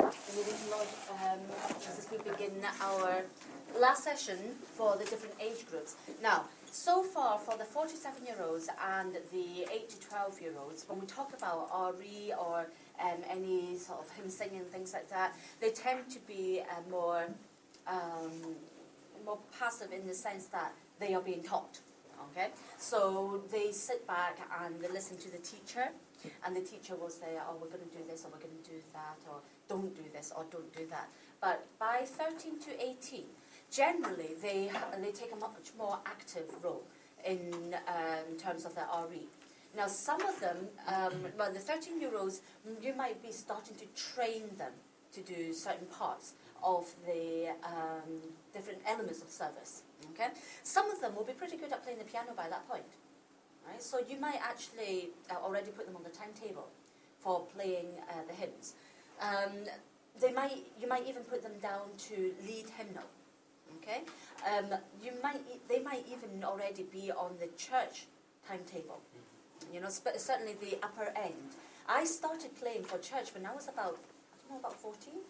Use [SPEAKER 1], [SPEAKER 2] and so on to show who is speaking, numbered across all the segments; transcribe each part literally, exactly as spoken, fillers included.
[SPEAKER 1] the Meeting Lodge, um, just as we begin our last session for the different age groups. Now, so far for the forty-seven-year-olds and the eight to twelve-year-olds, when we talk about R E or um, any sort of hymn singing and things like that, they tend to be uh, more um, more passive in the sense that they are being taught. Okay, so they sit back and they listen to the teacher, and the teacher will say, "Oh, we're going to do this, or we're going to do that, or don't do this, or don't do that." But by thirteen to eighteen, generally they they take a much more active role in um, terms of their R E. Now, some of them, um, well, the thirteen-year-olds, you might be starting to train them to do certain parts of the um, different elements of service. Okay, some of them will be pretty good at playing the piano by that point, right? So you might actually uh, already put them on the timetable for playing uh, the hymns. Um, they might, you might even put them down to lead hymnal. Okay, um, you might, e they might even already be on the church timetable. You know, sp certainly the upper end. I started playing for church when I was about, I don't know, about fourteen.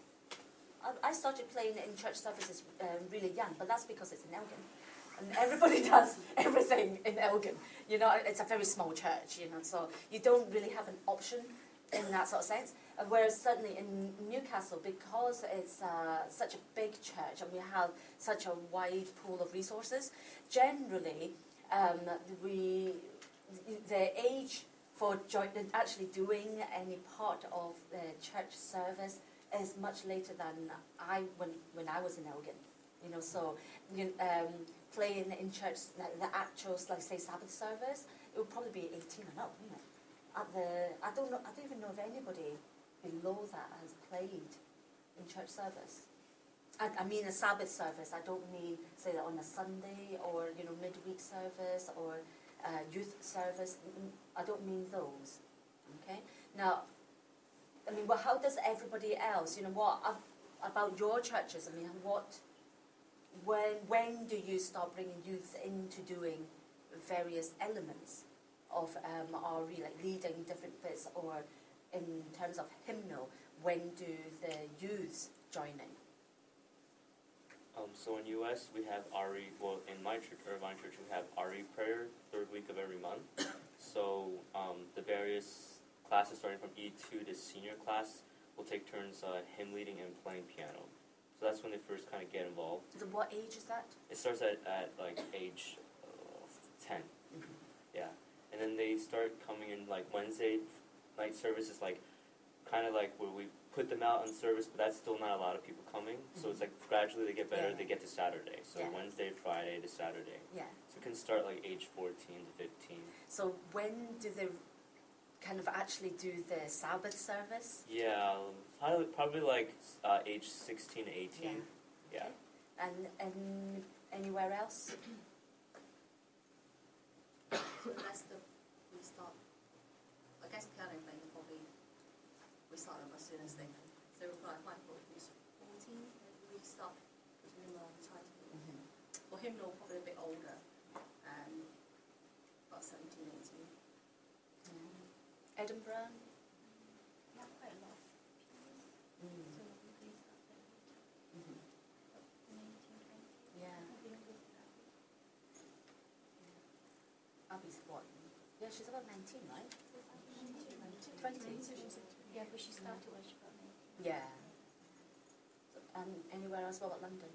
[SPEAKER 1] I started playing in church services um, really young, but that's because it's in Elgin. And everybody does everything in Elgin. You know, it's a very small church, you know, so you don't really have an option in that sort of sense. Uh, whereas certainly in Newcastle, because it's uh, such a big church and we have such a wide pool of resources, generally um, we, the age for actually doing any part of the church service is much later than I when when I was in Elgin, you know. So, you, um, playing in church, like the actual, like say Sabbath service, it would probably be eighteen and up, wouldn't it? At the, I don't know, I don't even know if anybody below that has played in church service. I, I mean a Sabbath service. I don't mean say that on a Sunday or you know midweek service or uh, youth service. I don't mean those. Okay, now. I mean, well, how does everybody else, you know, what uh, about your churches? I mean, what, when, when do you start bringing youth into doing various elements of um, R E, like leading different bits, or in terms of hymnal, when do the youths join in?
[SPEAKER 2] Um, so in U S we have R E, well, in my church, Irvine Church, we have R E prayer third week of every month. So um, the various classes starting from E two to senior class will take turns uh, hymn leading and playing piano. So that's when they first kind of get involved.
[SPEAKER 1] So what age is that?
[SPEAKER 2] It starts at, at like age uh, ten. Mm-hmm. Yeah. And then they start coming in like Wednesday night service is like kind of like where we put them out on service, but that's still not a lot of people coming. Mm-hmm. So it's like gradually they get better, yeah. They get to Saturday. So yeah. Wednesday, Friday to Saturday.
[SPEAKER 1] Yeah. So
[SPEAKER 2] it can start like age fourteen to fifteen.
[SPEAKER 1] So when do they kind of actually do the Sabbath service?
[SPEAKER 2] Yeah, probably, probably like uh, age sixteen to eighteen. Yeah.
[SPEAKER 1] yeah. Okay. And, and anywhere else?
[SPEAKER 3] So that's the, we start, I guess piano playing probably, we start them as soon as they, so we're like Michael, who's fourteen, we start putting him on the title. Mm-hmm. For hymnal, probably a bit older, um, about seventeen, eighteen.
[SPEAKER 1] Edinburgh?
[SPEAKER 3] Not quite a lot.
[SPEAKER 1] Mm.
[SPEAKER 3] So we can start there.
[SPEAKER 1] Mm-hmm.
[SPEAKER 3] nineteen, twenty.
[SPEAKER 1] Yeah. Abby's what? Yeah, she's about nineteen, right? twenty.
[SPEAKER 3] Yeah, but she started when she got married.
[SPEAKER 1] Yeah. And um, anywhere else? What about London?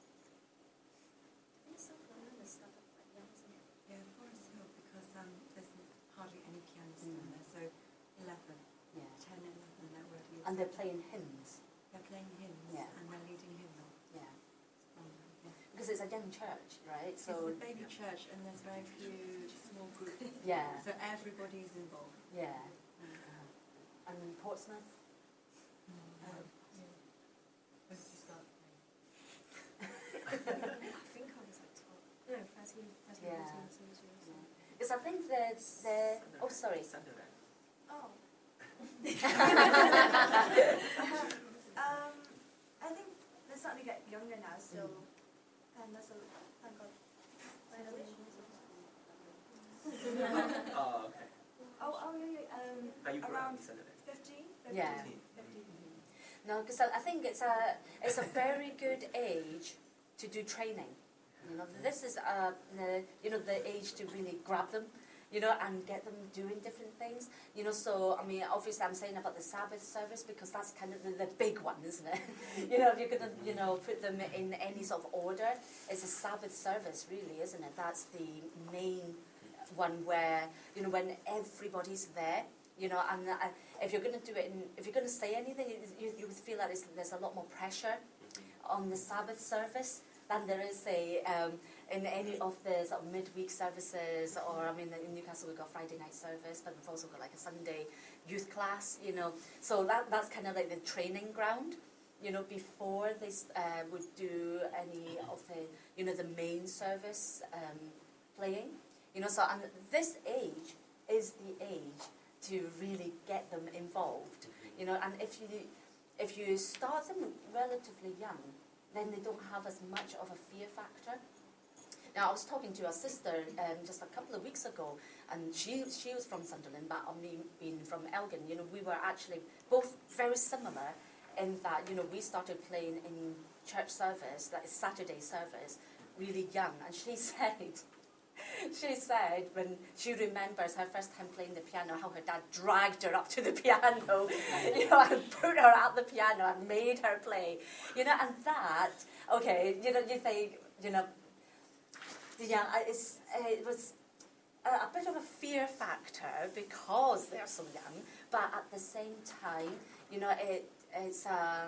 [SPEAKER 3] I think South London is started quite young, isn't it?
[SPEAKER 4] Yeah, Forest Hill, because um, there's hardly any pianists
[SPEAKER 1] Mm.
[SPEAKER 4] down there, so eleven,
[SPEAKER 1] Yeah.
[SPEAKER 4] ten, eleven, they're already.
[SPEAKER 1] And they're playing hymns.
[SPEAKER 4] They're playing hymns,
[SPEAKER 1] Yeah.
[SPEAKER 4] and they're leading hymnal.
[SPEAKER 1] Yeah.
[SPEAKER 4] Um, yeah.
[SPEAKER 1] Because it's a young church, right? So
[SPEAKER 4] it's a baby church, and there's very few small groups.
[SPEAKER 1] yeah.
[SPEAKER 4] So everybody's involved.
[SPEAKER 1] Yeah.
[SPEAKER 4] Mm.
[SPEAKER 1] Uh, and Portsmouth?
[SPEAKER 4] Um, yeah. When did you start playing?
[SPEAKER 3] I think I was like twelve. No, thirteen, thirteen,
[SPEAKER 1] Yeah.
[SPEAKER 3] fourteen, seventeen.
[SPEAKER 1] Yeah. Because I think that the oh sorry.
[SPEAKER 3] Oh.
[SPEAKER 5] um, I think they're starting to get younger now, so mm. and that's a thank God.
[SPEAKER 6] Oh, okay.
[SPEAKER 5] Oh, oh yeah, yeah. Um,
[SPEAKER 6] Are you
[SPEAKER 5] around
[SPEAKER 6] Saturday?
[SPEAKER 5] fifteen.
[SPEAKER 1] Yeah.
[SPEAKER 5] fifteen.
[SPEAKER 1] No, because I, I think it's a it's a very good age to do training. You know, this is uh, the you know the age to really grab them, you know, and get them doing different things. You know, so I mean, obviously, I'm saying about the Sabbath service because that's kind of the, the big one, isn't it? You know, if you're gonna you know put them in any sort of order, it's a Sabbath service, really, isn't it? That's the main one where you know when everybody's there. You know, and uh, if you're going to do it, in, if you're going to say anything, you, you would feel that there's, there's a lot more pressure on the Sabbath service than there is, say, um, in any of the sort of midweek services, or I mean, in Newcastle we've got Friday night service, but we've also got like a Sunday youth class, you know. So that that's kind of like the training ground, you know, before they uh, would do any of the, you know, the main service um, playing, you know. So and this age is the age to really get them involved, you know, and if you if you start them relatively young, then they don't have as much of a fear factor. Now, I was talking to a sister um, just a couple of weeks ago, and she she was from Sunderland, but I mean, being from Elgin, you know, we were actually both very similar in that, you know, we started playing in church service, that is Saturday service, really young, and she said, She said when she remembers her first time playing the piano, how her dad dragged her up to the piano, you know, and put her at the piano and made her play, you know, and that, okay, you know, you think, you know, yeah, it's, it was a, a bit of a fear factor because they're so young, but at the same time, you know, it it's a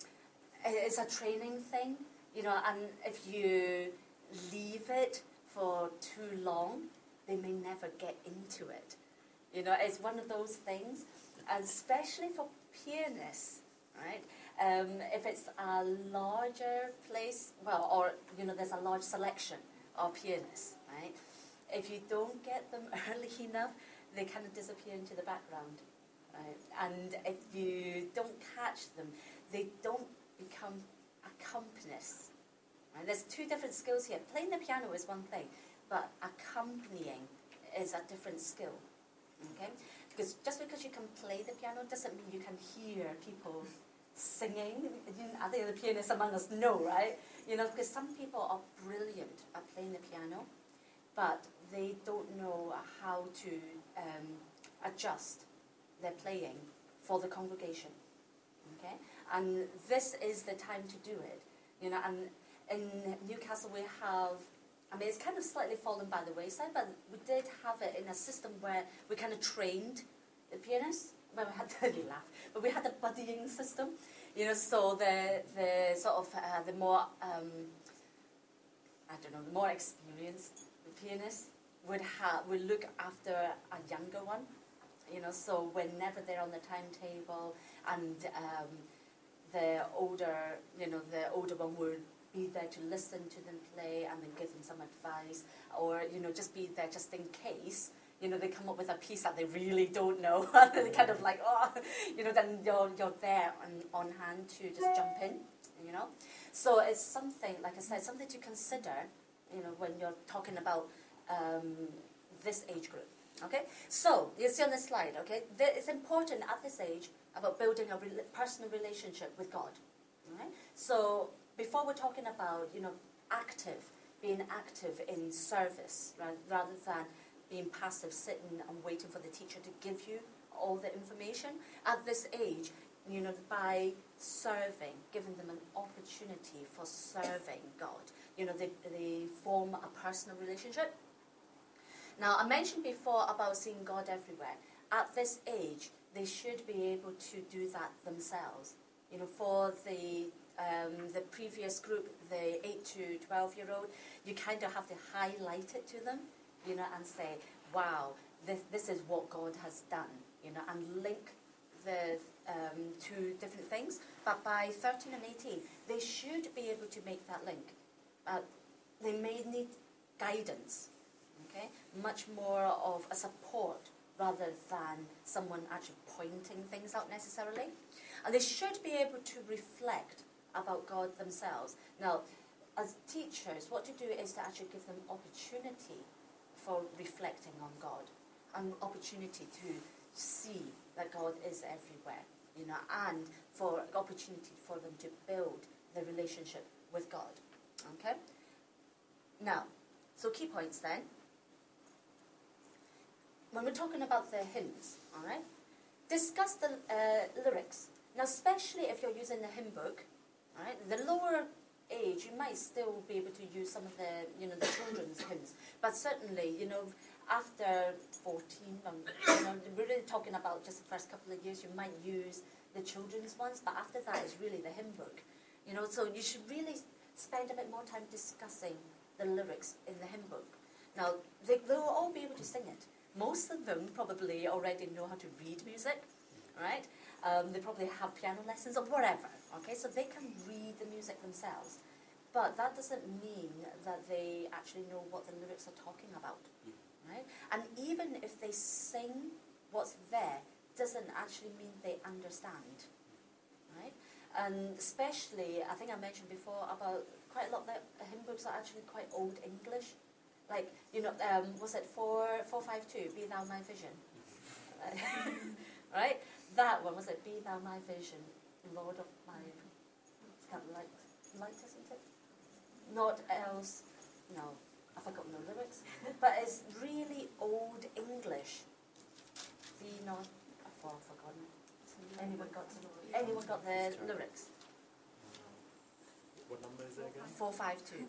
[SPEAKER 1] it's a training thing, you know, and if you leave it for too long, they may never get into it. You know, it's one of those things, and especially for pianists, right? Um, if it's a larger place, well, or, you know, there's a large selection of pianists, right? If you don't get them early enough, they kind of disappear into the background, right? And if you don't catch them, they don't become accompanists. Right? There's two different skills here. Playing the piano is one thing, but accompanying is a different skill. Okay? Because just because you can play the piano doesn't mean you can hear people singing. You know, I think the pianists among us know, right? You know, because some people are brilliant at playing the piano, but they don't know how to um, adjust their playing for the congregation. Okay? And this is the time to do it. You know, and in Newcastle we have, I mean, it's kind of slightly fallen by the wayside, but we did have it in a system where we kind of trained the pianists. Well, we had to you laugh, but we had a buddying system, you know. So the the sort of uh, the more um, I don't know, the more experienced pianists would have would look after a younger one, you know. So whenever they're on the timetable, and um, the older, you know, the older one would be there to listen to them play and then give them some advice, or, you know, just be there just in case, you know, they come up with a piece that they really don't know. They're kind of like, oh, you know, then you're, you're there on, on hand to just jump in, you know. So it's something, like I said, something to consider, you know, when you're talking about um, this age group, okay. So, you see on the slide, okay, there, it's important at this age about building a re personal relationship with God, all right. So, before we're talking about, you know, active, being active in service, right, rather than being passive, sitting and waiting for the teacher to give you all the information, at this age, you know, by serving, giving them an opportunity for serving God, you know, they, they form a personal relationship. Now, I mentioned before about seeing God everywhere. At this age, they should be able to do that themselves. You know, for the um, the previous group, the eight to twelve-year-old, you kind of have to highlight it to them, you know, and say, wow, this, this is what God has done, you know, and link the um, two different things. But by thirteen and eighteen, they should be able to make that link. Uh, they may need guidance, okay, much more of a support rather than someone actually pointing things out necessarily. And they should be able to reflect about God themselves. Now, as teachers, what to do is to actually give them opportunity for reflecting on God, an opportunity to see that God is everywhere, you know, and for opportunity for them to build the relationship with God. Okay? Now, so key points then. When we're talking about the hymns, all right, discuss the uh, lyrics. Now, especially if you're using the hymn book, all right, the lower age, you might still be able to use some of the, you know, the children's hymns, but certainly, you know, after fourteen, um, you know, we're really talking about just the first couple of years, you might use the children's ones, but after that, it's really the hymn book, you know, so you should really spend a bit more time discussing the lyrics in the hymn book. Now, they, they'll all be able to sing it. Most of them probably already know how to read music, right? Um, they probably have piano lessons or whatever, okay? So they can read the music themselves. But that doesn't mean that they actually know what the lyrics are talking about, right? And even if they sing what's there, doesn't actually mean they understand, right? And especially, I think I mentioned before about quite a lot of the hymn books are actually quite old English. Like, you know, um, was it four, four five two, Be Thou My Vision? Right? That one, was it Be Thou My Vision, Lord of my... It's kind of like, light, isn't it? Not else... No, I've forgotten the lyrics. But it's really old English. Be not... I've forgotten. Anyone got, to, anyone got the lyrics?
[SPEAKER 6] What number is it again?
[SPEAKER 1] four five two.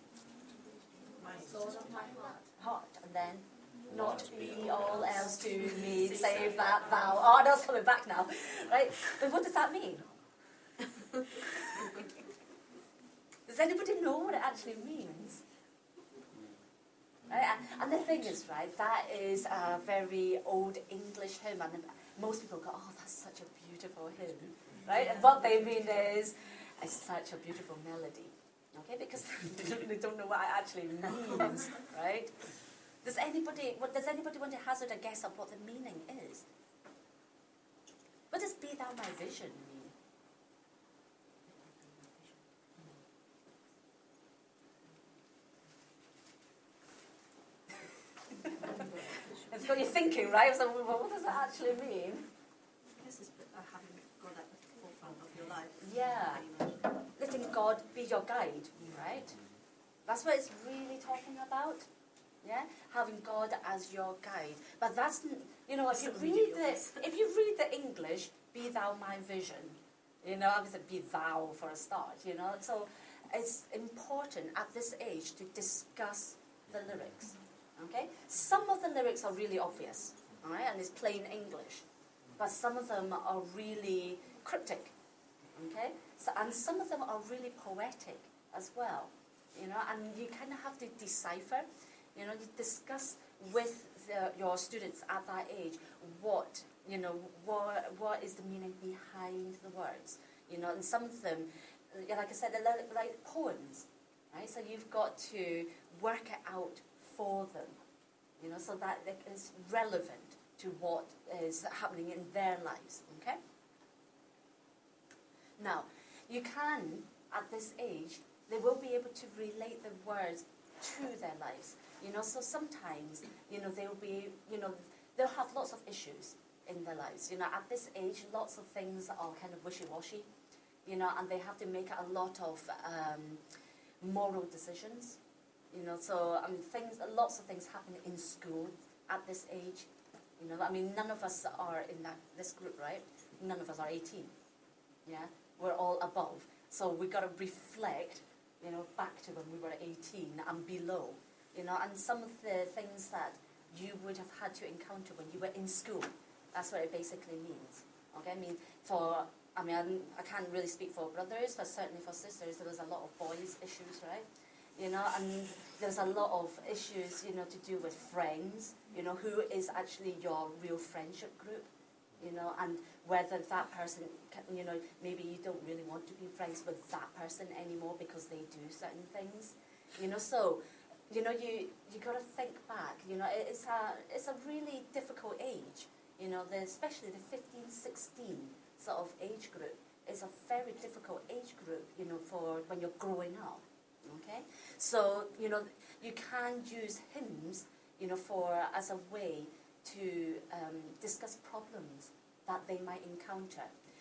[SPEAKER 3] Lord of my heart.
[SPEAKER 1] Heart, and then not be all else to me, save that thou. Oh, that's coming back now, right? But what does that mean? Does anybody know what it actually means? Right? And the thing is, right, that is a very old English hymn, and most people go, oh, that's such a beautiful hymn, right? And what they mean is, it's such a beautiful melody. Okay, because they don't know what it actually means, right? Does anybody, what, does anybody want to hazard a guess of what the meaning is? What does Be Thou My Vision mean? It's got you thinking, right? So, well, what does that actually mean?
[SPEAKER 4] I guess it's uh, having God at the forefront of your life.
[SPEAKER 1] Yeah.
[SPEAKER 4] Pretty much.
[SPEAKER 1] Letting God be your guide, right? That's what it's really talking about. Yeah, having God as your guide. But that's, you know, if you read the if you read the English, Be Thou My Vision, you know, obviously be thou for a start, you know. So it's important at this age to discuss the lyrics. Okay, some of the lyrics are really obvious, all right, and it's plain English, but some of them are really cryptic. Okay, so and some of them are really poetic as well, you know, and you kind of have to decipher, you know, you discuss with the, your students at that age what, you know, what what is the meaning behind the words, you know, and some of them, like I said, they're like poems, right? So you've got to work it out for them, you know, so that it is relevant to what is happening in their lives, okay? Now, you can, at this age, they will be able to relate the words to their lives. You know, so sometimes, you know, they'll be, you know, they'll have lots of issues in their lives. You know, at this age, lots of things are kind of wishy-washy, you know, and they have to make a lot of um, moral decisions. You know, so, I mean, things, lots of things happen in school at this age. You know, I mean, none of us are in that this group, right? None of us are eighteen. Yeah, we're all above. So we've got to reflect, you know, back to when we were eighteen and below. You know, and some of the things that you would have had to encounter when you were in school. That's what it basically means. Okay, I mean, for, I mean, I'm, I can't really speak for brothers, but certainly for sisters, there was a lot of boys' issues, right? You know, and there's a lot of issues, you know, to do with friends, you know, who is actually your real friendship group, you know, and whether that person, can, you know, maybe you don't really want to be friends with that person anymore because they do certain things, you know, so, you know, you you got to think back, you know, it, it's a it's a really difficult age, you know, the, especially the fifteen, sixteen sort of age group is a very difficult age group, you know, for when you're growing up. Okay, so, you know, you can use hymns, you know, for as a way to um, discuss problems that they might encounter.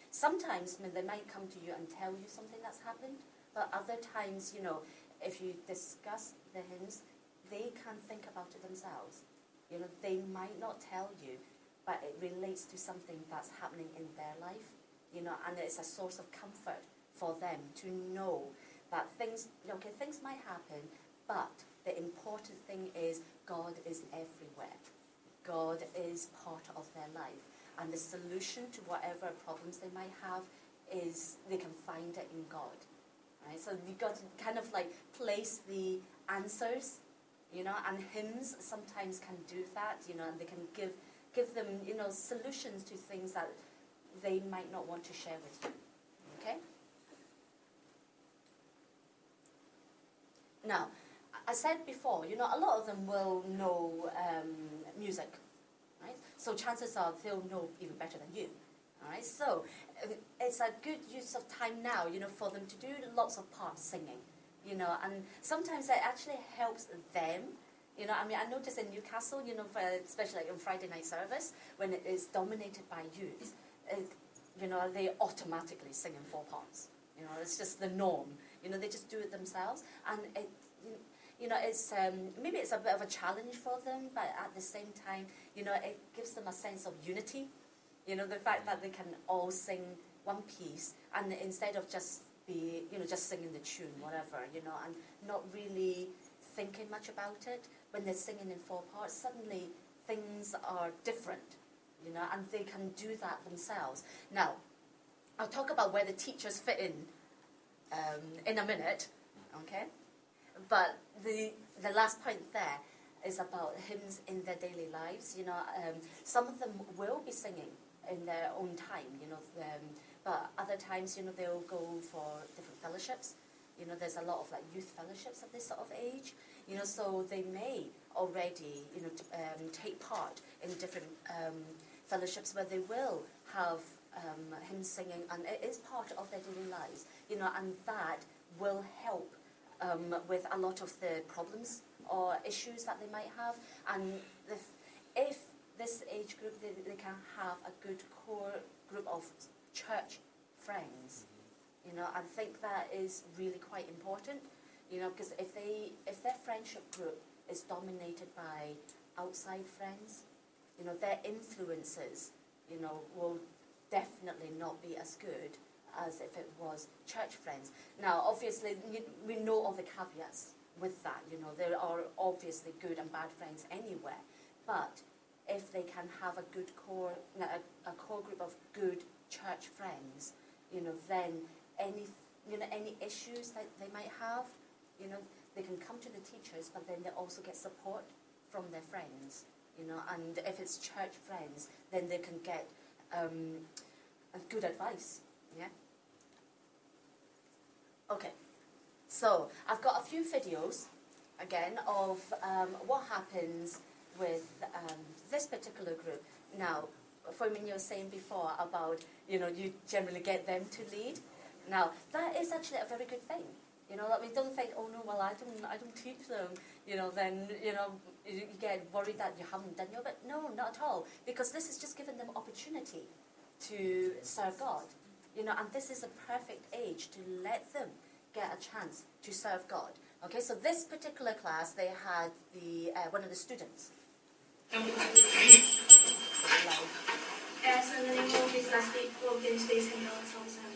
[SPEAKER 1] sometimes I mean, they might come to you and tell you something that's happened, but other times, you know, if you discuss the hymns, they can think about it themselves. You know, they might not tell you, but it relates to something that's happening in their life, you know, and it's a source of comfort for them to know that things, okay, things might happen, but the important thing is God is everywhere. God is part of their life. And the solution to whatever problems they might have is they can find it in God. Right? So you've got to kind of like place the answers, you know, and hymns sometimes can do that, you know, and they can give give them, you know, solutions to things that they might not want to share with you. Okay? Now, I said before, you know, a lot of them will know um, music, right? So chances are they'll know even better than you, all right? So uh, it's a good use of time now, you know, for them to do lots of parts singing, you know, and sometimes it actually helps them. You know, I mean, I noticed in Newcastle, you know, for, especially like in Friday night service, when it is dominated by youth, it, you know, they automatically sing in four parts. You know, it's just the norm. You know, they just do it themselves, and it, you know, it's um, maybe it's a bit of a challenge for them, but at the same time, you know, it gives them a sense of unity. You know, the fact that they can all sing one piece, and instead of just be, you know, just singing the tune, whatever, you know, and not really thinking much about it, when they're singing in four parts, suddenly things are different, you know, and they can do that themselves. Now, I'll talk about where the teachers fit in um, in a minute, okay? But the the last point there is about hymns in their daily lives. You know, um, some of them will be singing in their own time, you know, um, but other times, you know, they'll go for different fellowships. You know, there's a lot of like youth fellowships at this sort of age. You know, so they may already, you know, t- um, take part in different um, fellowships where they will have um, hymn singing, and it is part of their daily lives. You know, and that will help um, with a lot of the problems or issues that they might have. And if, if this age group, they, they can have a good core group of church friends. You know, I think that is really quite important. You know, because if they, if their friendship group is dominated by outside friends, you know, their influences, you know, will definitely not be as good as if it was church friends. Now, obviously, you, we know all the caveats with that. You know, there are obviously good and bad friends anywhere, but if they can have a good core, a, a core group of good church friends, you know, then any, you know, any issues that they might have, you know, they can come to the teachers, but then they also get support from their friends, you know, and if it's church friends, then they can get um, a good advice, yeah? Okay, so I've got a few videos, again, of um, what happens with um, this particular group. Now, for when you were saying before about, you know, you generally get them to lead. Now, that is actually a very good thing. You know, that we don't think, oh no, well, I don't, I don't teach them. You know, then, you know, you, you get worried that you haven't done your bit. No, not at all. Because this is just giving them opportunity to serve God. You know, and this is a perfect age to let them get a chance to serve God. Okay, so this particular class, they had the uh, one of the students.
[SPEAKER 6] As in the name of his last week, Lord, in space and all songs and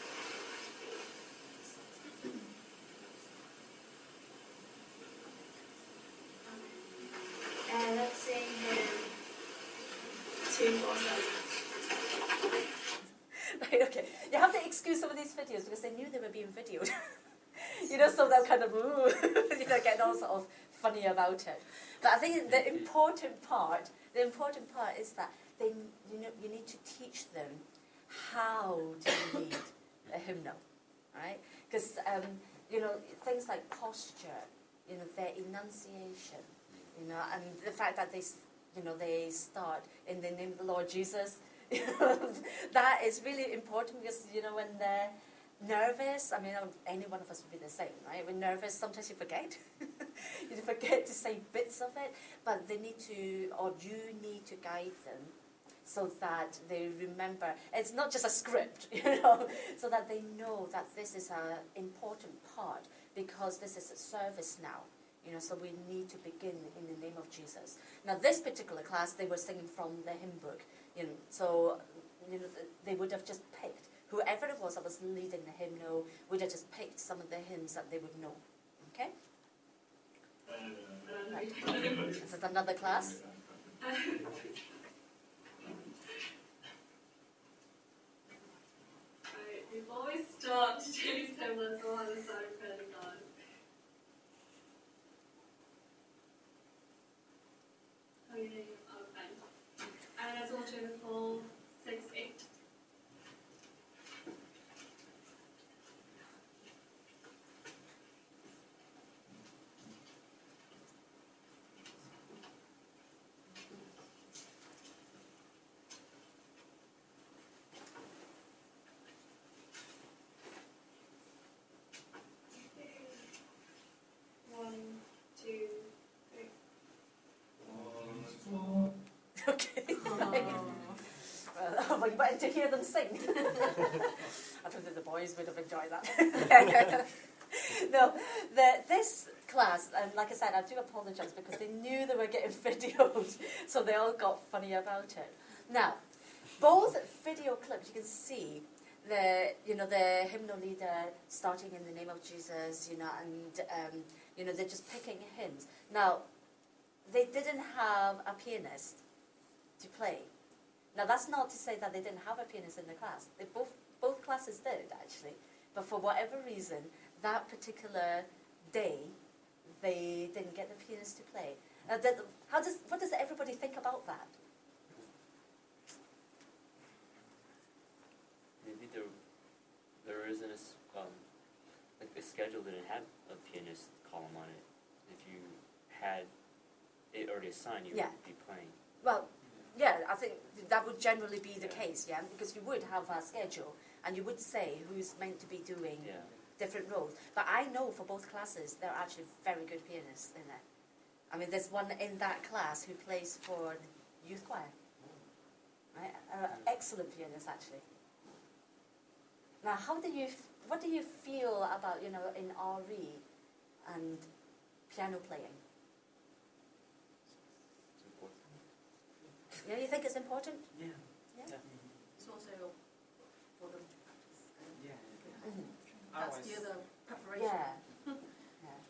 [SPEAKER 6] Uh, let's sing hymn two four seven.
[SPEAKER 1] Right, okay. You have to excuse some of these videos because they knew they were being videoed. You know, so they're kind of, ooh, you know, getting all sort of funny about it. But I think the important part, the important part is that they, you know, you need to teach them how to lead a hymnal, right? Because, um, you know, things like posture, you know, their enunciation, you know, and the fact that they, you know, they start in the name of the Lord Jesus, you know, that is really important because, you know, when they're nervous, I mean, any one of us would be the same, right? When nervous, sometimes you forget. You forget to say bits of it, but they need to, or you need to guide them so that they remember. It's not just a script, you know, so that they know that this is an important part because this is a service now. You know, so we need to begin in the name of Jesus. Now, this particular class, they were singing from the hymn book. You know, so you know, they would have just picked whoever it was that was leading the hymnal would have just picked some of the hymns that they would know. Okay. Right. This is another class.
[SPEAKER 6] Alright, before we start today's hymn, let's all have a silent prayer to God. Holy name of God. And let's all join the full six eight. One, two, three.
[SPEAKER 1] Okay. Well, you better to hear them sing. I don't think the boys would have enjoyed that. No, the, this class, um, like I said, I do apologise because they knew they were getting videoed, so they all got funny about it. Now, both video clips, you can see the, you know, the hymnal leader starting in the name of Jesus, you know, and um, you know, they're just picking hymns. Now, they didn't have a pianist to play. Now, that's not to say that they didn't have a pianist in the class. They both both classes did, actually. But for whatever reason, that particular day, they didn't get the pianist to play. Now, did, how does what does everybody think about that?
[SPEAKER 2] Maybe there, there isn't a, s- um, like the schedule didn't have a pianist column on it. If you had it already assigned, you
[SPEAKER 1] Yeah.
[SPEAKER 2] would be playing.
[SPEAKER 1] Well, yeah, I think that would generally be the case, yeah, because you would have a schedule and you would say who's meant to be doing
[SPEAKER 2] Yeah.
[SPEAKER 1] different roles. But I know for both classes, there are actually very good pianists in there. I mean, there's one in that class who plays for the youth choir. Right? Uh, excellent pianist, actually. Now, how do you, f- what do you feel about, you know, in R E and piano playing?
[SPEAKER 2] It's important.
[SPEAKER 1] You know, you think it's important?
[SPEAKER 7] Yeah.
[SPEAKER 1] Yeah.
[SPEAKER 3] It's also for them to practice. And
[SPEAKER 7] Yeah.
[SPEAKER 1] Mhm.
[SPEAKER 3] that's
[SPEAKER 7] Otherwise-
[SPEAKER 3] the other preparation.
[SPEAKER 1] Yeah. yeah.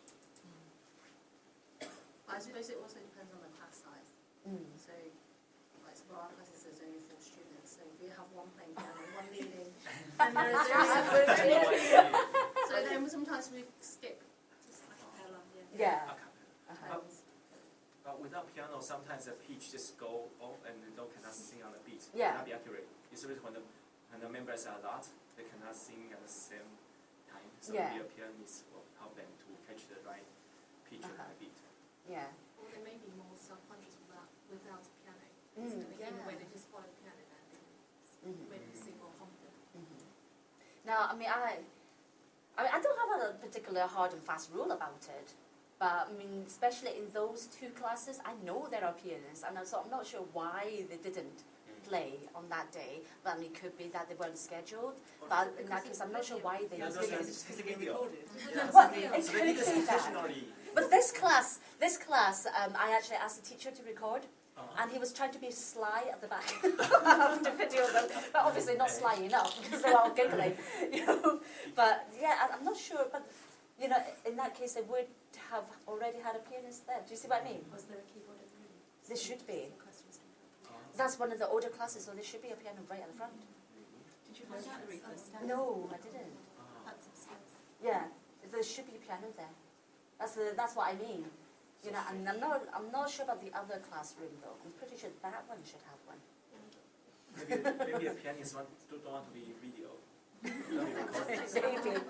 [SPEAKER 3] I suppose it also depends on the class size.
[SPEAKER 1] Mm.
[SPEAKER 3] So, like for our classes, there's only four students. So if we have one playing piano, one leading, then there is
[SPEAKER 7] Yeah.
[SPEAKER 3] So then sometimes we skip just a cappella.
[SPEAKER 1] Yeah.
[SPEAKER 7] Okay.
[SPEAKER 1] Uh-huh.
[SPEAKER 3] And
[SPEAKER 7] But without piano, sometimes the pitch just go off and they don't cannot sing on the beat.
[SPEAKER 1] Yeah.
[SPEAKER 7] Cannot be accurate. Especially when the when the members are a lot, they cannot sing at the same time. So
[SPEAKER 1] Yeah.
[SPEAKER 7] maybe a pianist will help them to catch the right pitch
[SPEAKER 1] Uh-huh.
[SPEAKER 7] and the beat.
[SPEAKER 1] Yeah.
[SPEAKER 3] or they may be more self-conscious without, without a piano.
[SPEAKER 1] Mm,
[SPEAKER 3] So in a way,
[SPEAKER 1] yeah.
[SPEAKER 3] they just follow the piano and they can
[SPEAKER 1] Mhm.
[SPEAKER 3] maybe sing more confident.
[SPEAKER 1] Mhm. Now, I mean, I, I mean, I don't have a particular hard and fast rule about it, but I mean, especially in those two classes, I know there are pianists, and so I'm not sure why they didn't play on that day. But I mean, it could be that they weren't scheduled. But in that case, I'm not sure why they
[SPEAKER 7] Yeah,
[SPEAKER 1] didn't.
[SPEAKER 7] those are-
[SPEAKER 4] Just because it get recorded.
[SPEAKER 7] Yeah.
[SPEAKER 1] Well, it
[SPEAKER 7] So
[SPEAKER 1] could
[SPEAKER 7] they did this
[SPEAKER 1] be that.
[SPEAKER 7] intentionally.
[SPEAKER 1] But this class, this class, um, I actually asked the teacher to record.
[SPEAKER 7] Uh-huh.
[SPEAKER 1] And he was trying to be sly at the back of the video, but, but obviously not sly enough because they were all giggling, you know. But yeah, I- I'm not sure. But you know, in that case, they would have already had a pianist there. Do you see what I mean?
[SPEAKER 3] Was there a keyboard in the room?
[SPEAKER 1] There should be.
[SPEAKER 3] Some questions can come.
[SPEAKER 7] Uh-huh.
[SPEAKER 1] That's one of the older classes, so there should be a piano right at the front.
[SPEAKER 4] Did you find out, Aretha?
[SPEAKER 1] No, I didn't.
[SPEAKER 7] Uh-huh.
[SPEAKER 3] That's upstairs.
[SPEAKER 1] Yeah, there should be a piano there. That's the, that's what I mean. You know, and I'm not I'm not sure about the other classroom though. I'm pretty sure that one should have one.
[SPEAKER 7] Maybe, maybe a pianist want, don't want to be video. Don't be recorded.
[SPEAKER 1] Maybe.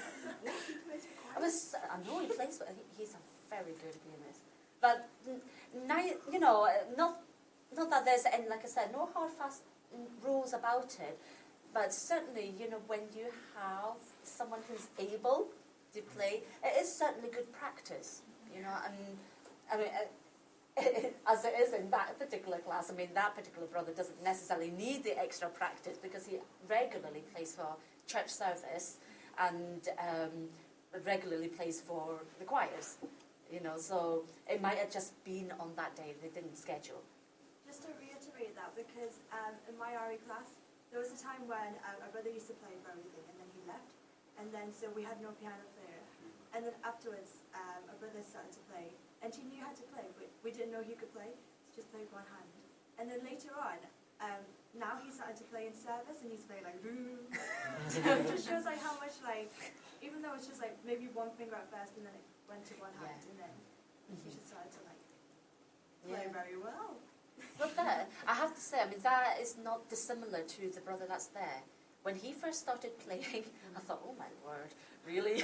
[SPEAKER 1] I was. I know he plays, but he- he's a very good pianist. But n- ni- you know, uh, not not that there's any, like I said, no hard fast mm, rules about it. But certainly, you know, when you have someone who's able to play, it is certainly good practice. You know, and I mean, uh, as it is in that particular class. I mean, that particular brother doesn't necessarily need the extra practice because he regularly plays for church service and um, regularly plays for the choirs. You know, so it might have just been on that day they didn't schedule.
[SPEAKER 5] Just to reiterate that, because um, in my R E class, there was a time when um, my brother used to play for everything, and then he left, and then so we had no piano player. And then afterwards, um, my brother started to play, and he knew how to play, but we didn't know he could play, so just played one hand. And then later on, um, now he's starting to play in service, and he's playing like, so it just shows like how much like, even though it's just like maybe one finger at first, and then it went to one hand,
[SPEAKER 1] Yeah.
[SPEAKER 5] and then he just started to like play
[SPEAKER 1] Yeah.
[SPEAKER 5] very well.
[SPEAKER 1] But there, I have to say, I mean, that is not dissimilar to the brother that's there. When he first started playing, I thought, oh my word, really?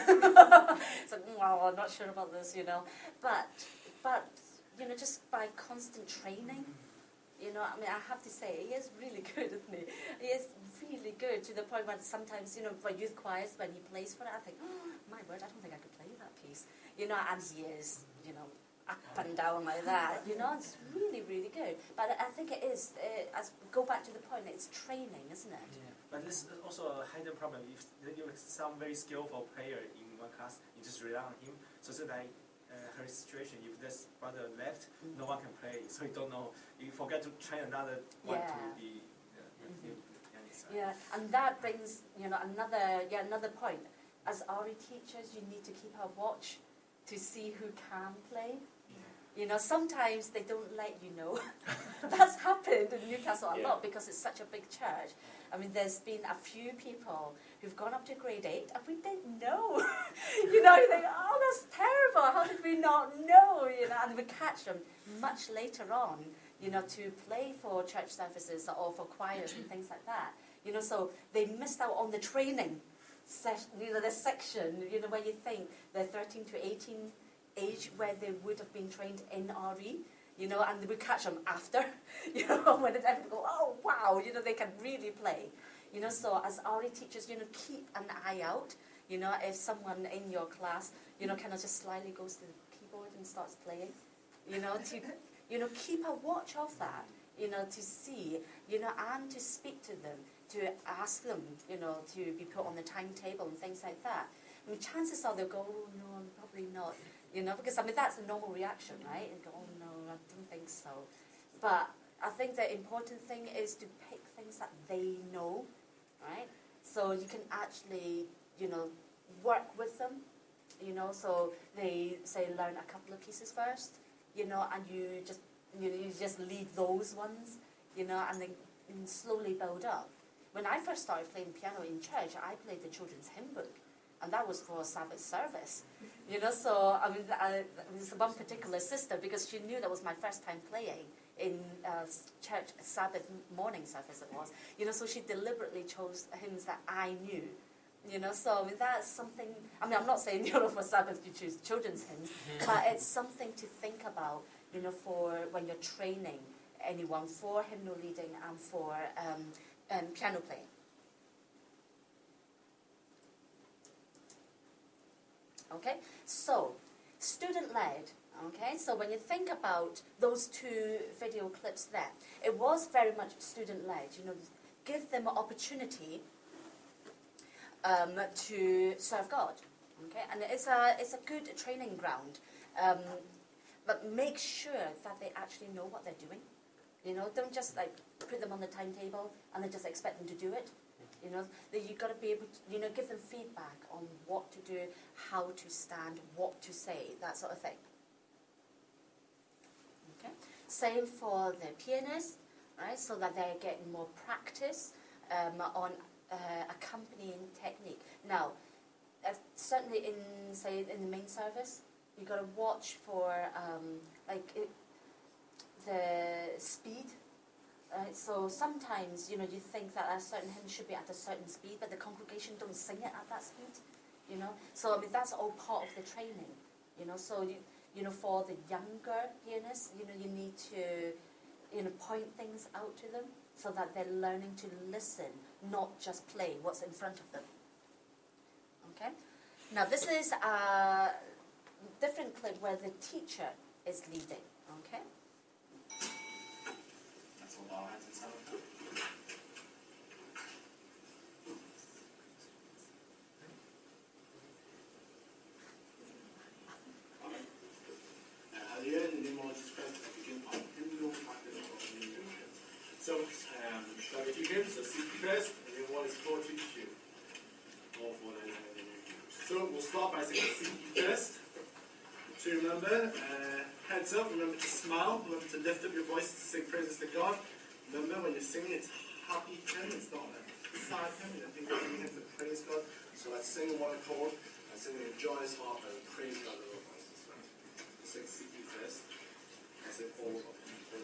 [SPEAKER 1] It's like, well, I'm not sure about this, you know. But, but you know, just by constant training, you know, I mean, I have to say, he is really good, isn't he? He is really good to the point where sometimes, you know, for youth choirs, when he plays for it, I think, oh, my word, I don't think I could play that piece. You know, and he is, you know, up and down like that, you know, it's really, really good. But I think it is, uh, as go back to the point, it's training, isn't it?
[SPEAKER 7] Yeah, but this is also a hidden problem. If you have some very skillful player in one class, you just rely on him. So it's like uh, her situation, if this brother left,
[SPEAKER 1] Mm.
[SPEAKER 7] no one can play. So you don't know, you forget to train another one to
[SPEAKER 1] Yeah.
[SPEAKER 7] be uh,
[SPEAKER 1] Mhm.
[SPEAKER 7] the pianist.
[SPEAKER 1] Yeah, and that brings, you know, another, yeah, another point. As R E teachers, you need to keep a watch to see who can play. You know, sometimes they don't let you know. That's happened in Newcastle a
[SPEAKER 2] Yeah.
[SPEAKER 1] lot because it's such a big church. I mean, there's been a few people who've gone up to grade eight and we didn't know. You know, you think, oh, that's terrible. How did we not know? You know, and we catch them much later on, you know, to play for church services or for choirs and things like that. You know, so they missed out on the training session, you know, the section, you know, where you think they're thirteen to eighteen age where they would have been trained in R E, you know, and we catch them after, you know, when it's everyone go, oh wow, you know, they can really play, you know. So as R E teachers, you know, keep an eye out, you know, if someone in your class, you know, kind of just slyly goes to the keyboard and starts playing, you know, to, you know, keep a watch of that, you know, to see, you know, and to speak to them, to ask them, you know, to be put on the timetable and things like that. I mean, chances are they'll go, oh no, I'm probably not. You know, because I mean that's a normal reaction, right? And go, oh no, I don't think so. But I think the important thing is to pick things that they know, right? So you can actually, you know, work with them, you know. So they say learn a couple of pieces first, you know, and you just, you know, you just lead those ones, you know, and then and slowly build up. When I first started playing piano in church, I played the children's hymn book. And that was for Sabbath service, you know. So I mean, I, there's one particular sister because she knew that was my first time playing in uh, church Sabbath morning service. It was, you know. So she deliberately chose hymns that I knew, you know. So I mean, that's something. I mean, I'm not saying you know for Sabbath you choose children's hymns, but it's something to think about, you know, for when you're training anyone for hymnal leading and for um, um, piano playing. Okay, so student-led, okay, so when you think about those two video clips there, it was very much student-led, you know, give them an opportunity um, to serve God, okay, and it's a, it's a good training ground, um, but make sure that they actually know what they're doing, you know, don't just like put them on the timetable and then just expect them to do it. You know, that you've got to be able to, you know, give them feedback on what to do, how to stand, what to say, that sort of thing. Okay. Same for the pianist, right? So that they're getting more practice um, on uh, accompanying technique. Now, uh, certainly in, say, in the main service, you've got to watch for um, like it, the speed. Right, so sometimes, you know, you think that a certain hymn should be at a certain speed, but the congregation don't sing it at that speed, you know. So, I mean, that's all part of the training, you know. So, you, you know, for the younger pianists, you know, you need to, you know, point things out to them so that they're learning to listen, not just play what's in front of them. Okay? Now, this is a different clip where the teacher is leading, okay?
[SPEAKER 8] We'll bow our heads in silence. Amen. Uh, at the end, in the name of Jesus Christ, I begin our hymnal practice of the new year. So, um, shall we begin? So, seek ye first, and then what is for to you. All four nine nine in the new year. So, we'll start by saying seek ye first. To remember, uh, heads up, remember to smile, remember to lift up your voice to sing praises to God. Remember, when you're singing, it's happy hymn, it's not a sad hymn. I think we're singing to praise God. So let's sing in one accord, and sing in a joyous heart, and praise God with our voices. Right? Sing seek ye first, and sing all of you.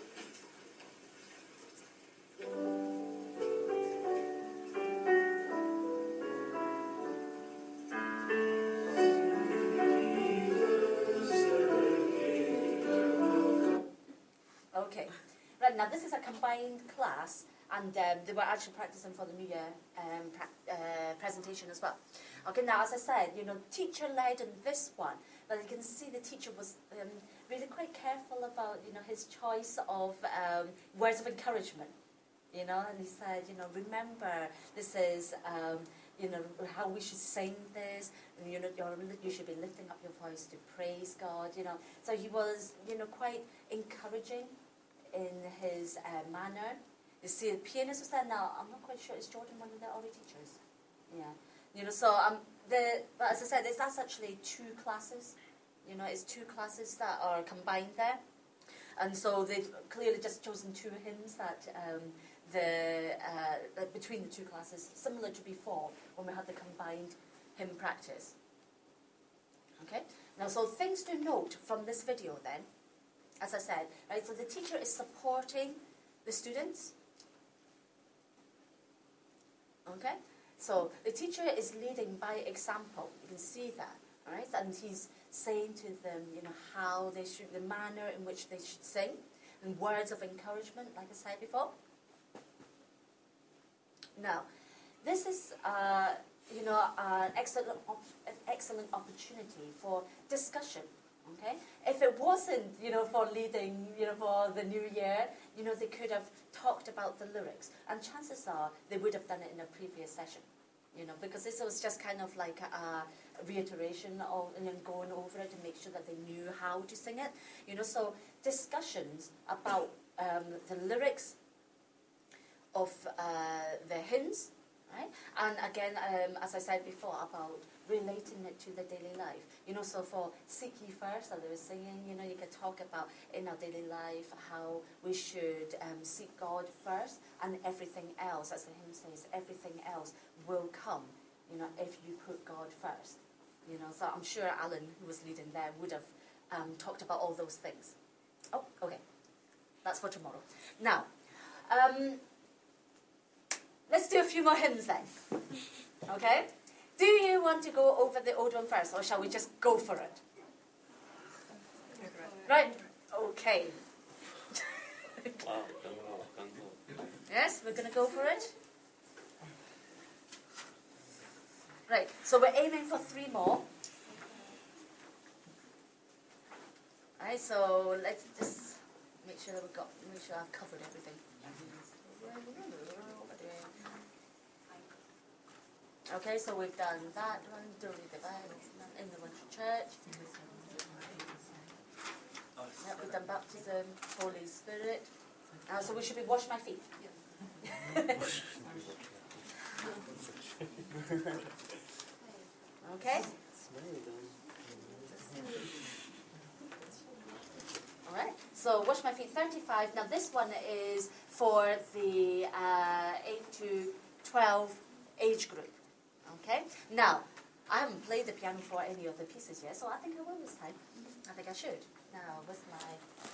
[SPEAKER 1] Okay. Right, now this is a combined class, and um, they were actually practicing for the New Year um, pra- uh, presentation as well. Okay, now as I said, you know, teacher led in this one, but you can see the teacher was um, really quite careful about, you know, his choice of um, words of encouragement. You know, and he said, you know, remember, this is, um, you know, how we should sing this, and, you know, you're, you should be lifting up your voice to praise God, you know. So he was, you know, quite encouraging in his uh, manner. You see, the pianist was there. Now, I'm not quite sure, is Jordan one of the Ori teachers? Yeah. You know, so, um, the, but as I said, it's, that's actually two classes. You know, it's two classes that are combined there. And so they've clearly just chosen two hymns that, um, the uh, between the two classes, similar to before when we had the combined hymn practice. Okay. Now, so things to note from this video then, as I said, right? So the teacher is supporting the students. Okay. So the teacher is leading by example. You can see that, right? And he's saying to them, you know, how they should, the manner in which they should sing, and words of encouragement, like I said before. Now, this is, uh, you know, an excellent, op- an excellent opportunity for discussion, okay? If it wasn't, you know, for leading, you know, for the new year, you know, they could have talked about the lyrics. And chances are they would have done it in a previous session, you know, because this was just kind of like a reiteration of, and then going over it to make sure that they knew how to sing it, you know. So discussions about um, the lyrics of uh, the hymns, right? And again, um, as I said before, about relating it to the daily life. You know, so for Seek Ye First, that they were singing, you know, you could talk about in our daily life how we should um, seek God first, and everything else, as the hymn says, everything else will come, you know, if you put God first. You know, so I'm sure Alan, who was leading there, would have um, talked about all those things. Oh, okay. That's for tomorrow. Now, um, let's do a few more hymns then. Okay? Do you want to go over the old one first, or shall we just go for it? Right? Okay.
[SPEAKER 2] Wow, gung-ho, gung-ho.
[SPEAKER 1] Yes, we're going to go for it. Right, so we're aiming for three more. Right, so let's just make sure that we've got, make sure I've covered everything. Okay, so we've done that one, don't read the Bible, in the Winter Church. Yep, we've done baptism, Holy Spirit. Uh, so we should be wash my feet. Okay? Alright, so wash my feet thirty-five. Now this one is for the uh, eight to twelve age group. Okay? Now, I haven't played the piano for any of the pieces yet, so I think I will this time. I think I should. Now, with my...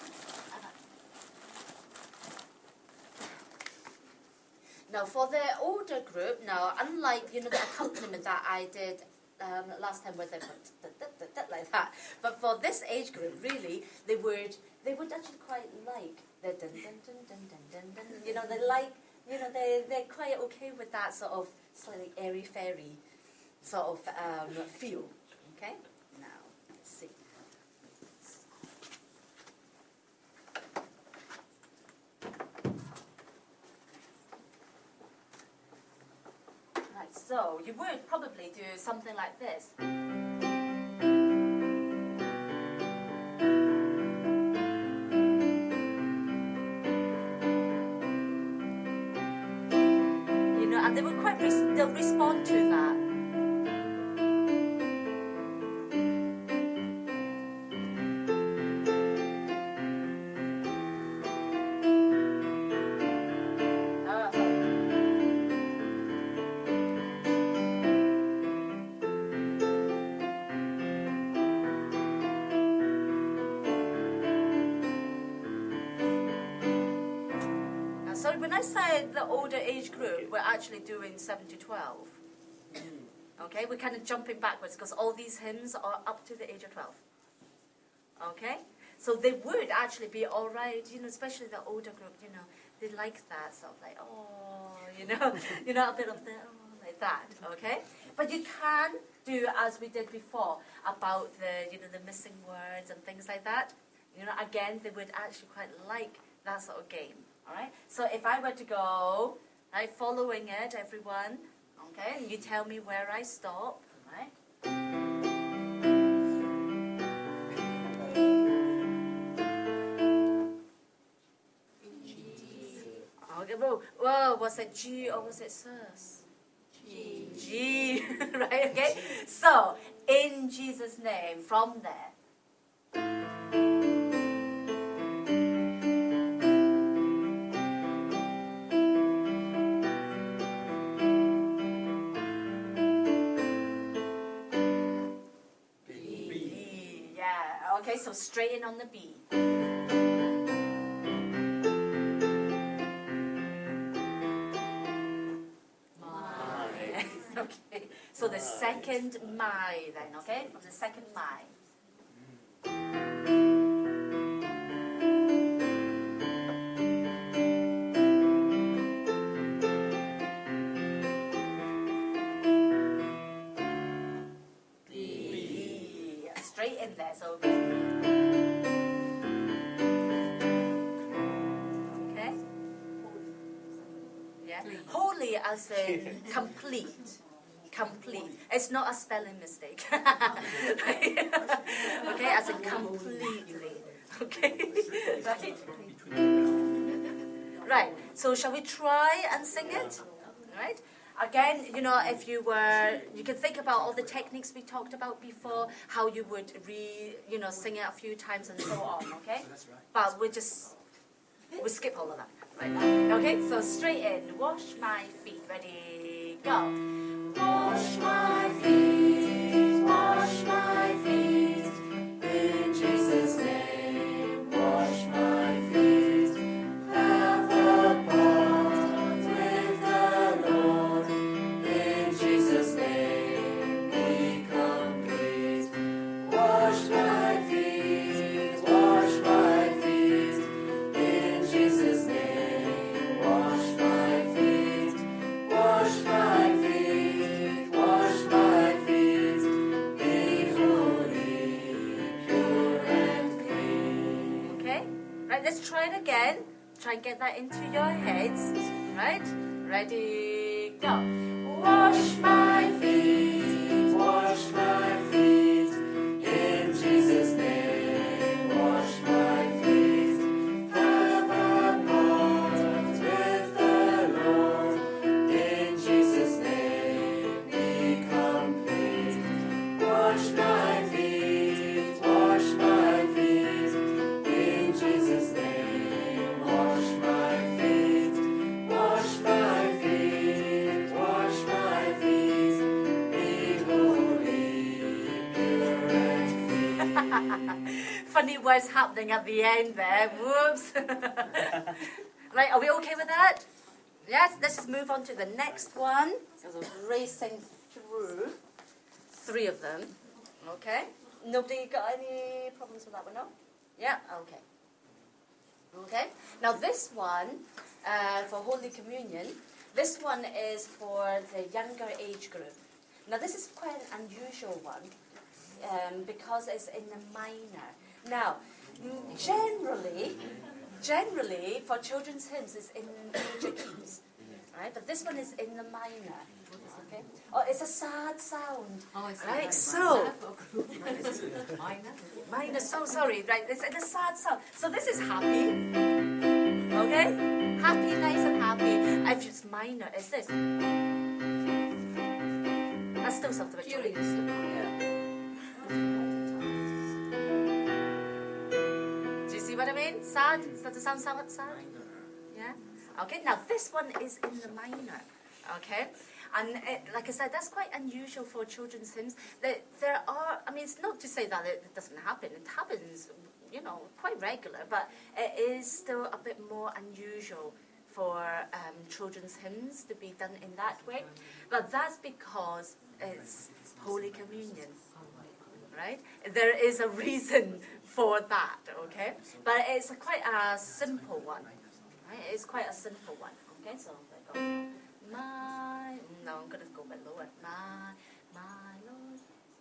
[SPEAKER 1] Now, for the older group, now, unlike, you know, the accompaniment that I did um, last time where they put like that, but for this age group, really, they would they would actually quite like the dun dun dun dun dun dun dun. You know, they like, you know, they they're quite okay with that sort of slightly airy fairy sort of um, feel. Okay, now let's see. you would probably do something like this. You know, and they will quite res- they'll respond to that. Ah, sorry. Now, so when I say the older age group, we're actually doing seven to twelve. Okay, we're kind of jumping backwards because all these hymns are up to the age of twelve. Okay, so they would actually be all right, you know, especially the older group. You know, they like that sort of like, oh, you know, you know, a bit of the oh, like that. Okay, but you can do as we did before about the, you know, the missing words and things like that. You know, again, they would actually quite like that sort of game. All right. So if I were to go, right, following it, everyone, okay, and you tell me where I stop, right? Okay. Whoa, whoa, was it G or was it sus? G. G. Right. Okay. So in Jesus' name, from there. B. Yeah. Okay, so straight in on the B. My. Okay. So the second my then, okay? From the second my. B. Straight in there, so okay. Yeah. Holy as in complete. Complete. It's not a spelling mistake. Okay, as in completely. Okay. Right. Right. So shall we try and sing it? Right. Again, you know, if you were, you can think about all the techniques we talked about before, how you would re, you know, sing it a few times and so on. Okay.
[SPEAKER 7] That's right.
[SPEAKER 1] But we just we skip all of that. Right. Okay. So straight in. Wash my feet. Ready. Go. Wash my feet, wash my feet, in Jesus' name, wash my feet, have a part with the Lord, in Jesus' name, be complete. Wash my feet, wash my feet, in Jesus' name, wash my feet, wash my feet. Let's try it again. Try and get that into your heads. Right? Ready, go. Wash my feet, wash my feet, in Jesus' name, wash my feet. Have a part with the Lord, in Jesus' name, be complete. Wash my feet, wash my feet, in Jesus' name. Funny words happening at the end there. Whoops. Right, are we okay with that? Yes, let's just move on to the next one. So we're racing through three of them. Okay. Nobody got any problems with that one, no? Yeah, okay. Okay. Now this one, uh, for Holy Communion, this one is for the younger age group. Now this is quite an unusual one. Um, because it's in the minor. Now, generally, generally for children's hymns, it's in major keys, right? But this one is in the minor. Okay. Oh, it's a sad sound.
[SPEAKER 4] Oh, I see.
[SPEAKER 1] Right, so-
[SPEAKER 4] Minor.
[SPEAKER 1] Minor, so sorry, right, it's a sad sound. So this is happy, okay? Happy, nice and happy. If it's minor, is this? That's still something a bit
[SPEAKER 4] Curious.
[SPEAKER 1] Yeah. Do you see what I mean? Sad? Does that sound sad? sad? Yeah? Okay, now this one is in the minor, okay? And it, like I said, that's quite unusual for children's hymns. There, there are, I mean, it's not to say that it doesn't happen. It happens, you know, quite regular, but it is still a bit more unusual for um, children's hymns to be done in that way. But that's because it's Holy Communion, right? There is a reason for that, okay? But it's a quite a simple one, right? It's quite a simple one, okay? So there you go. My, no, I'm going to go a bit lower. My, my Lord.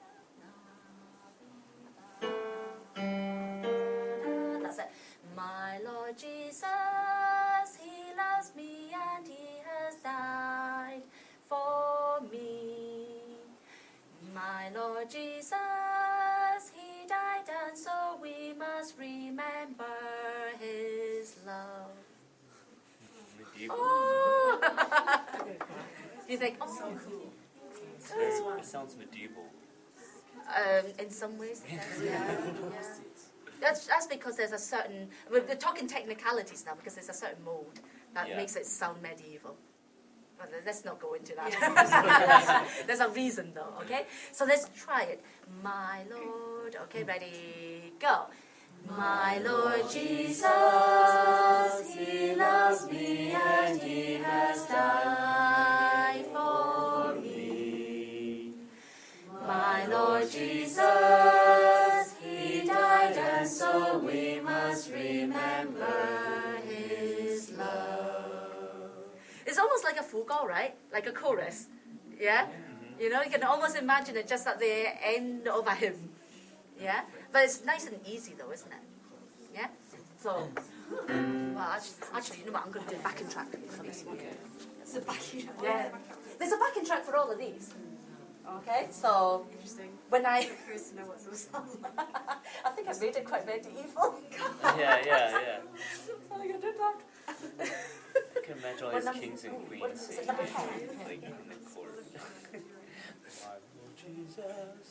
[SPEAKER 1] That's it. My Lord Jesus, He loves me and He has died for me. My Lord Jesus, He died and so we must remember His love.
[SPEAKER 2] Medieval.
[SPEAKER 1] Oh! You think, oh,
[SPEAKER 2] It sounds medieval.
[SPEAKER 1] um, in some ways, yes, yeah, yeah. That's, that's because there's a certain, we're, we're talking technicalities now because there's a certain mode that
[SPEAKER 2] Yeah.
[SPEAKER 1] makes it sound medieval. But let's not go into that. There's a reason though, okay? So let's try it. My Lord, okay, ready, go. My Lord Jesus, He loves me and He has died for me. My Lord Jesus, He died and so we must remember His love. It's almost like a fugal, right? Like a chorus, yeah? You know, you can almost imagine it just at the end of a hymn, yeah? But it's nice and easy though, isn't it? Yeah? So, well, actually, actually you know what, I'm going to do a backing track for this one.
[SPEAKER 5] It's a backing track.
[SPEAKER 1] Yeah. There's a backing track for all of these. Okay, so
[SPEAKER 5] Interesting.
[SPEAKER 1] when I...
[SPEAKER 5] I'm curious to know what those are.
[SPEAKER 1] I think I made it quite medieval.
[SPEAKER 2] Yeah, yeah, yeah.
[SPEAKER 1] How am I going to do that?
[SPEAKER 2] I can imagine all
[SPEAKER 1] What
[SPEAKER 2] these
[SPEAKER 1] number-
[SPEAKER 2] kings and
[SPEAKER 1] what
[SPEAKER 2] queens
[SPEAKER 1] is it,
[SPEAKER 2] singing
[SPEAKER 1] number ten?
[SPEAKER 2] like in the court. My Lord Jesus.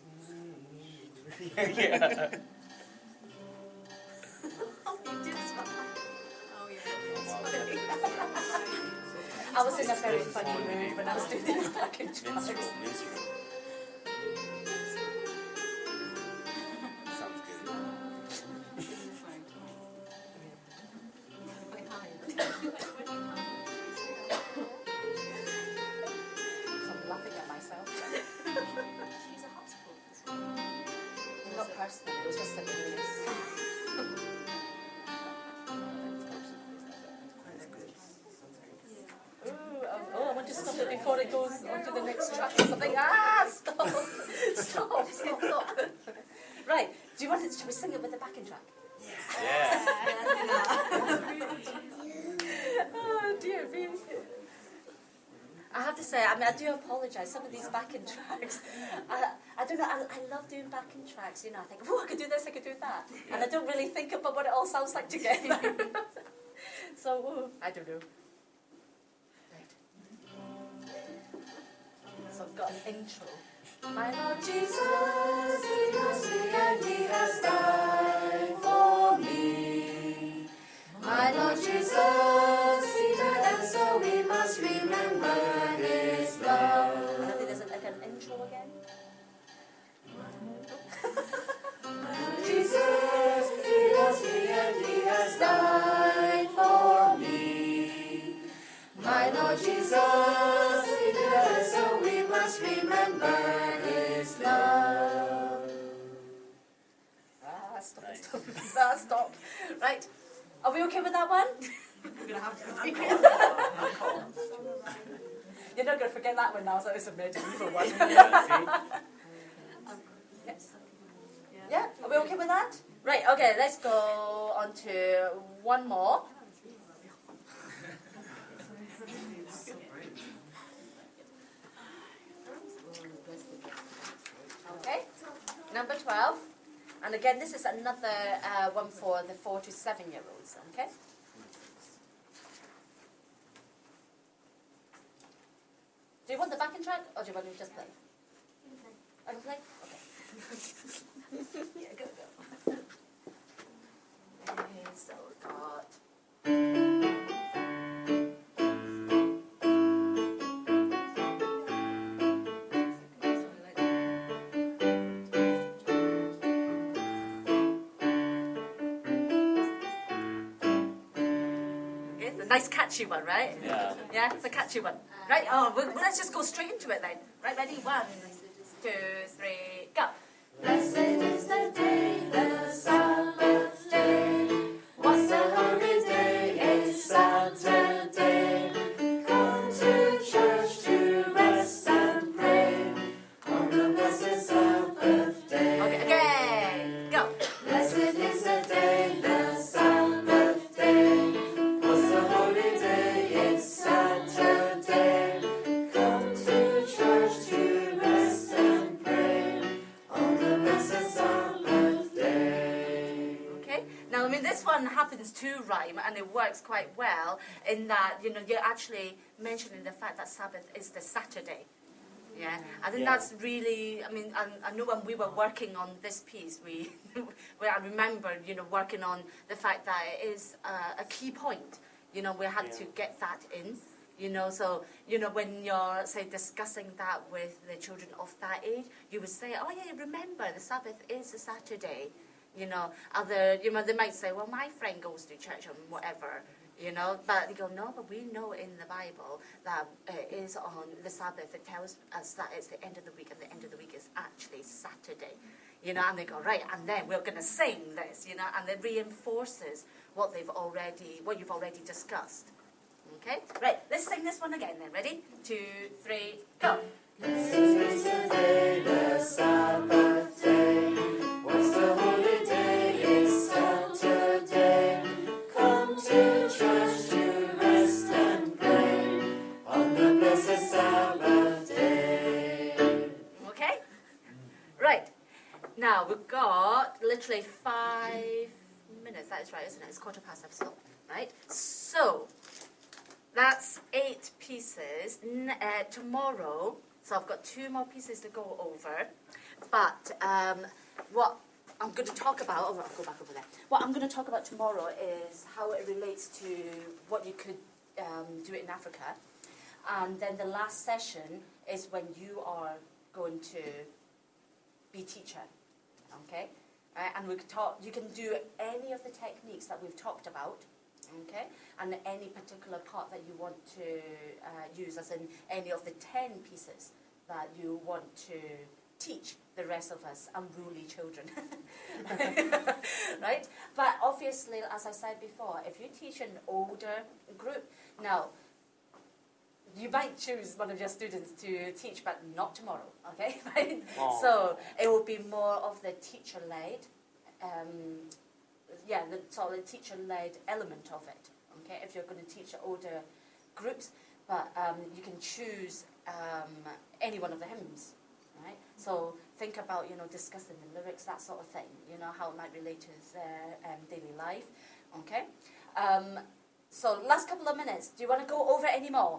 [SPEAKER 2] yeah, yeah.
[SPEAKER 5] Oh, you did spell that. Oh, yeah.
[SPEAKER 1] I was in a very funny mood when I was doing this backing track.
[SPEAKER 2] Minstrel, minstrel. Sounds good.
[SPEAKER 1] I'm laughing at myself.
[SPEAKER 3] She's a hospital.
[SPEAKER 1] Not personally, it was just something else. Ooh, um, oh, I want to stop it before it goes on to the next track or something. Ah, stop! Stop, stop, stop. Right, do you want to, shall we sing it with the backing track?
[SPEAKER 2] Yeah.
[SPEAKER 1] Oh dear me. I have to say, I mean, I do apologise. Some of these backing tracks, I, I don't know, I, I love doing backing tracks. You know, I think, oh, I could do this, I could do that. And I don't really think about what it all sounds like together. So, ooh, I don't know. Right. So I've got an intro. My Lord Jesus, He loves me and He has died for me. My Lord Jesus, He died and so we must remember His love. I don't think there's a, like an intro again. Jesus, He loves me and He has died for me. My Lord Jesus, He died and so we must remember His love. Ah, stop,
[SPEAKER 2] Nice.
[SPEAKER 1] stop, ah, stop. Right. Are we okay with that one?
[SPEAKER 5] We're going to have to.
[SPEAKER 1] You're not going to forget that one now, so it's a medieval one.
[SPEAKER 2] Yeah,
[SPEAKER 1] Yes. Yeah, are we okay with that? Right, okay, let's go on to one more. number twelve. And again, this is another uh, one for the four to seven year olds, okay? Do you want the backing track or do you want to just play? I can play? Okay. Yeah, go, go. Okay, so we've got. Okay, it's a nice catchy one, right?
[SPEAKER 2] Yeah.
[SPEAKER 1] Yeah, it's a catchy one. Right, oh, well, let's just go straight into it then. Right, ready? One, two, three, go. Blessed is the day, the Sabbath day. What's the holy day? It's Saturday. Come to church to rest and pray on the blessed Sabbath day. Okay, again, go. Blessed is the day, the Sabbath day. What's the holy day? It's Saturday. Come to church to rest and pray on the blessed Sabbath day. Okay. Now, I mean, this one happens to rhyme, and it works quite well in that, you know, you're actually mentioning the fact that Sabbath is the Saturday. Yeah, I think
[SPEAKER 2] Yeah.
[SPEAKER 1] that's really, I mean, I, I know when we were working on this piece, we, we I remember, you know, working on the fact that it is uh, a key point. You know, we had to
[SPEAKER 2] Yeah.
[SPEAKER 1] get that in, you know, so, you know, when you're, say, discussing that with the children of that age, you would say, oh, yeah, remember, the Sabbath is a Saturday. You know, other, you know, they might say, well, my friend goes to church on whatever, you know, but they go, no, but we know in the Bible that it is on the Sabbath. It tells us that it's the end of the week, and the end of the week is actually Saturday, you know, and they go, right, and then we're going to sing this, you know, and it reinforces what they've already, what you've already discussed. Okay, right, let's sing this one again then. Ready? Two, three, go. Blessed is the day, the Sabbath day. What's the holy day? It's Saturday. Come to church to rest and pray on the blessed Sabbath day. Okay? Right. Now we've got literally five minutes. That is right, isn't it? It's quarter past. I've stopped. Right? So that's eight pieces. N- uh, tomorrow, so I've got two more pieces to go over. But um, what I'm going to talk about, oh, I'll go back over there. What I'm going to talk about tomorrow is how it relates to what you could um, do it in Africa. And then the last session is when you are going to be teacher, okay? Uh, and we could talk, you can do any of the techniques that we've talked about, okay? And any particular part that you want to uh, use, as in any of the ten pieces that you want to teach the rest of us unruly children. Right? But obviously, as I said before, if you teach an older group, now, you might choose one of your students to teach, but not tomorrow, okay? Right?
[SPEAKER 2] Aw.
[SPEAKER 1] So it will be more of the teacher-led, um, yeah, the sort of teacher-led element of it, okay? If you're going to teach older groups, but um, you can choose um, any one of the hymns, right? So think about, you know, discussing the lyrics, that sort of thing, you know, how it might relate to their um, daily life, okay? Um, so last couple of minutes, do you want to go over any more?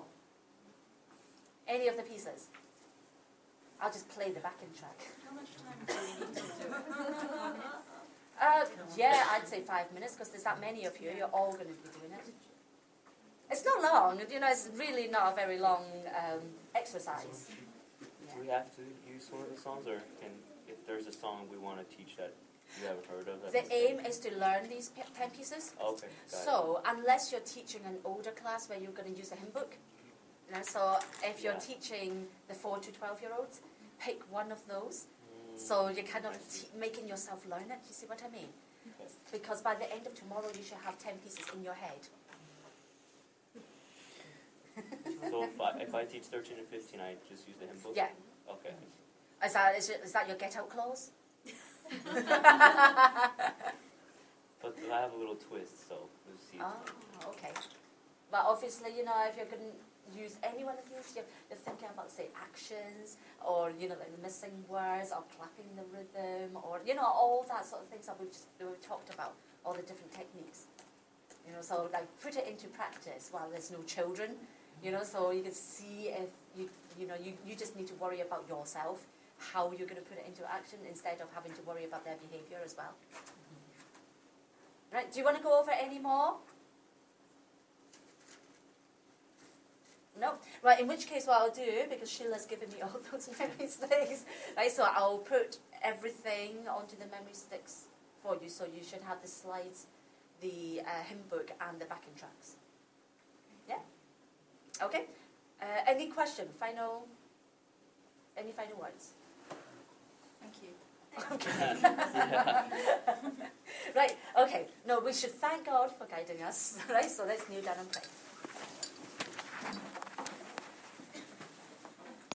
[SPEAKER 1] Any of the pieces? I'll just play the backing track.
[SPEAKER 3] How much time do you need to do it?
[SPEAKER 1] Uh, yeah, I'd say five minutes, because there's that many of you. You're all going to be doing it. It's not long, you know, it's really not a very long um, exercise.
[SPEAKER 2] Do we have to use one of the songs, or can, if there's a song we want to teach that you haven't heard of?
[SPEAKER 1] The aim is to learn these pe- ten pieces.
[SPEAKER 2] Okay, got it.
[SPEAKER 1] So, unless you're teaching an older class where you're going to use a hymn book, you know, so if you're
[SPEAKER 2] Yeah.
[SPEAKER 1] teaching the four to twelve-year-olds, pick one of those.
[SPEAKER 2] Mm,
[SPEAKER 1] So you're kind of
[SPEAKER 2] I see.
[SPEAKER 1] t- making yourself learn it. You see what I mean?
[SPEAKER 2] Okay.
[SPEAKER 1] Because by the end of tomorrow, you should have ten pieces in your head.
[SPEAKER 2] So if I, if I teach thirteen and fifteen, I just use the hymn book?
[SPEAKER 1] Yeah.
[SPEAKER 2] Okay.
[SPEAKER 1] Is that, is, it, is that your get-out clause?
[SPEAKER 2] But I have a little twist, so we'll see.
[SPEAKER 1] Oh, okay. But obviously, you know, if you're going use any one of these, you're, you're thinking about, say, actions, or, you know, like missing words, or clapping the rhythm, or, you know, all that sort of things that we've just we've talked about, all the different techniques. You know, so like put it into practice while there's no children, you know, so you can see if you, you know, you, you just need to worry about yourself, how you're going to put it into action instead of having to worry about their behaviour as well. Right, do you want to go over any more? No? Right, in which case what I'll do, because Sheila's given me all those memory sticks, right, so I'll put everything onto the memory sticks for you, so you should have the slides, the uh, hymn book and the backing tracks. Yeah? Okay? Uh, any question? Final? Any final words?
[SPEAKER 3] Thank you.
[SPEAKER 1] Right, okay. No, we should thank God for guiding us, right? So let's kneel down and pray.